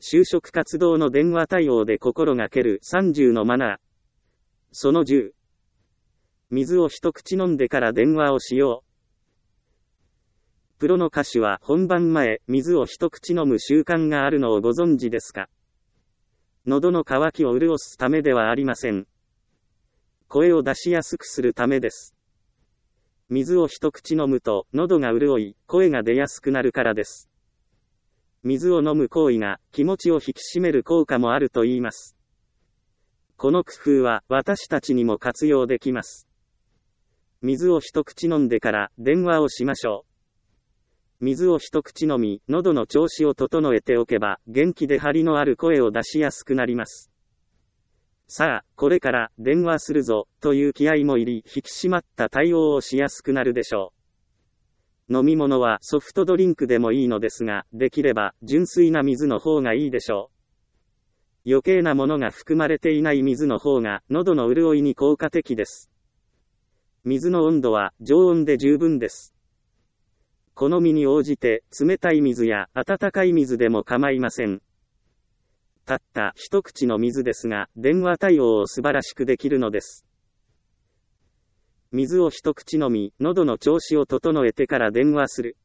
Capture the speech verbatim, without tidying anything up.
就職活動の電話対応で心がけるさんじゅうのマナー。そのじゅう。水を一口飲んでから電話をしよう。プロの歌手は本番前、水を一口飲む習慣があるのをご存知ですか？喉の渇きを潤すためではありません。声を出しやすくするためです。水を一口飲むと、喉が潤い、声が出やすくなるからです。水を飲む行為が、気持ちを引き締める効果もあると言います。この工夫は、私たちにも活用できます。水を一口飲んでから、電話をしましょう。水を一口飲み、喉の調子を整えておけば、元気で張りのある声を出しやすくなります。さあ、これから電話するぞ、という気合も入り、引き締まった対応をしやすくなるでしょう。飲み物はソフトドリンクでもいいのですが、できれば純粋な水の方がいいでしょう。余計なものが含まれていない水の方が、喉の潤いに効果的です。水の温度は常温で十分です。好みに応じて、冷たい水や温かい水でも構いません。たった一口の水ですが、電話対応を素晴らしくできるのです。水を一口飲み、喉の調子を整えてから電話する。